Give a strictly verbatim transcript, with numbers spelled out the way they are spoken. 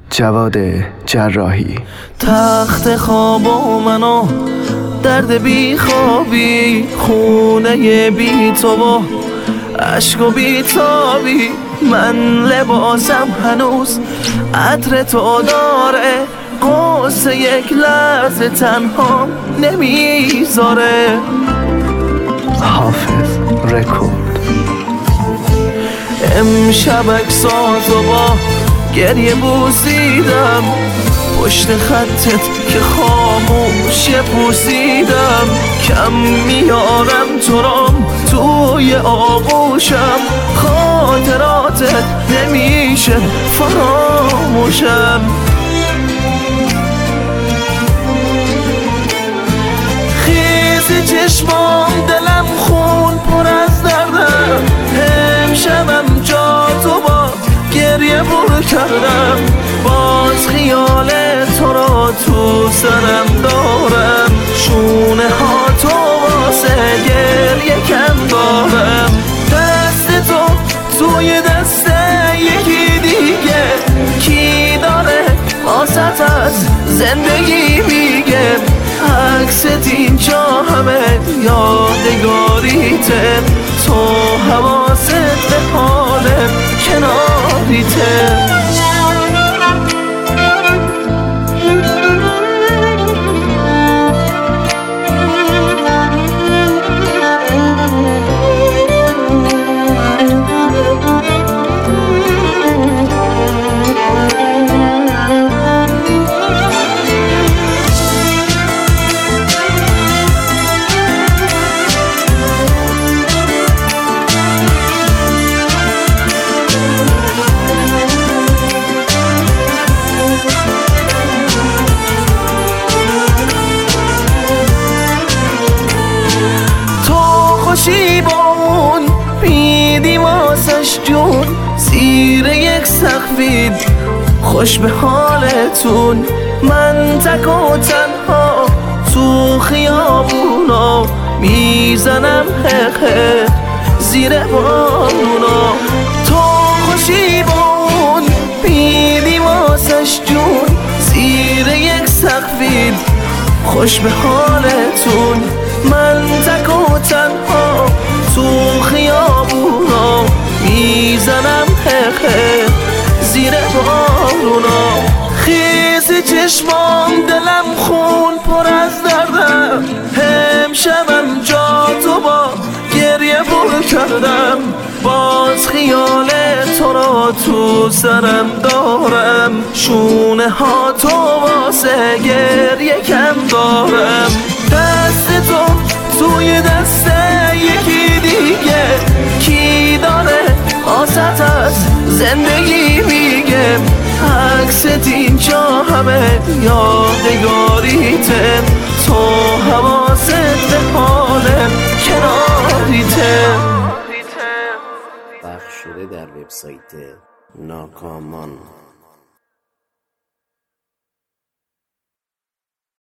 جواد جراحی. تخت خواب و منو درد بی خوابی، خونه بی تو و عشق و بی تابی، من لباسم هنوز عطر تو داره، قصه یک لحظه تنها نمیذاره. حافظ رکورد. امشب عکساتو با گریه بوسیدم، پشت خطت که خاموش پوسیدم، کم میارم تو رام توی آغوشم، خاطراتت نمیشه فراموشم. خیزی چشمام دلم خون پر از دردم، امشبم جا تو با گریه پر کردم، باز خیال تو را تو سرم دارم، شونه ها تو واسه گریه کم دارم، دست تو توی دست یکی دیگه، کی داره واسط از زندگی میگه، عکست اینجا همه یادگاریته، تو حواست به حال کناریته. خوشی با اون میدی واسش جون، زیر یک سقفید خوش به حالتون، من تک و تنها تو خیابونا میزنم حقه زیر بارونا. تو خوشی با اون میدی واسش جون، زیر یک سقفید خوش به حالتون، من تک و تنها تو خیابونا میزنم حقه زیر بارونا. خیز چشمام دلم خون پر از دردم، امشبم جا تو با گریه پر کردم، باز خیال تو را تو سرم دارم، شونه ها تو واسه گریه کم دارم، دست تو توی دست یکی دیگه، کی داره واسط از زندگی میگه، عکست اینجا همه یادگاریته، تو حواست به حال کناریته. پخش شده در وبسایت ناکامان.